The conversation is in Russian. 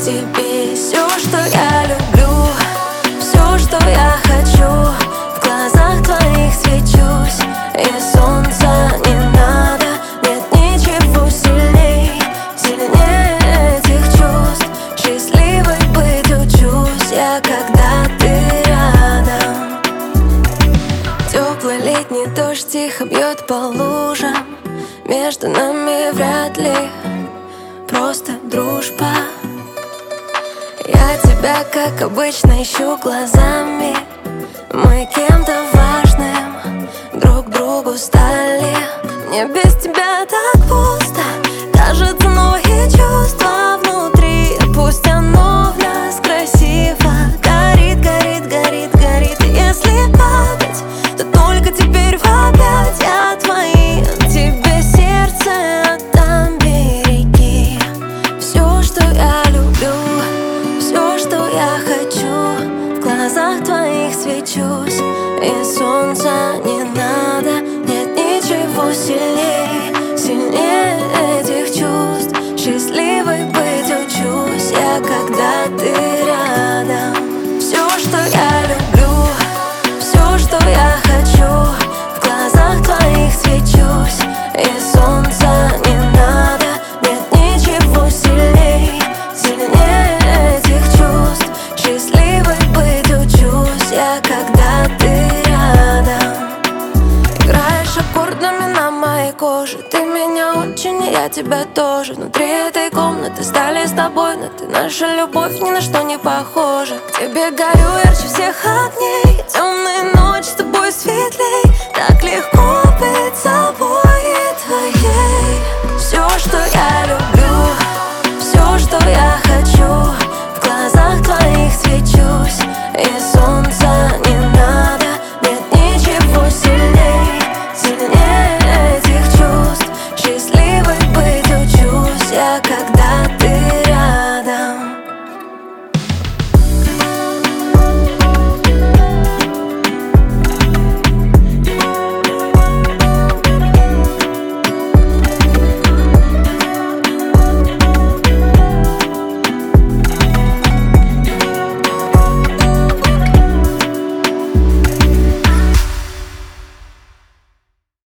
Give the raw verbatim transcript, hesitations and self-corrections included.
тебе все, что я люблю, все, что я хочу. В глазах твоих свечусь, и солнца не надо. Нет ничего сильней, сильнее этих чувств. Счастливой быть учусь я, когда ты рядом. Теплый летний дождь тихо бьет по лужам. Между нами вряд ли просто дружба. Я тебя, как обычно, ищу глазами. Мы кем-то важным друг другу стали. Мне без тебя так пусто, кажется, новые чувства внутри. Пусть оно в нас красиво горит, горит, горит, горит. И если падать, то только теперь в объятия твои. Тебе сердце отдам, береги. Все, что я люблю, все, что я хочу. В глазах твоих свечусь, и солнца не надо. Нет ничего сильнее, сильнее этих чувств. Счастливой быть учусь я, когда ты рядом. Все, что я люблю, все, что я хочу. В глазах твоих свечусь, и солнца не надо. Нет ничего сильней, сильнее этих чувств. Счастливой быть учусь я, когда ты рядом. Играешь аккордами на моей коже. Ты меня очень, и я тебя тоже. Внутри этой комнаты стали с тобой, но ты, наша любовь, ни на что не похожа. К тебе горю ярче всех огней. Темные ночи с тобой светлей. Так легко быть собой.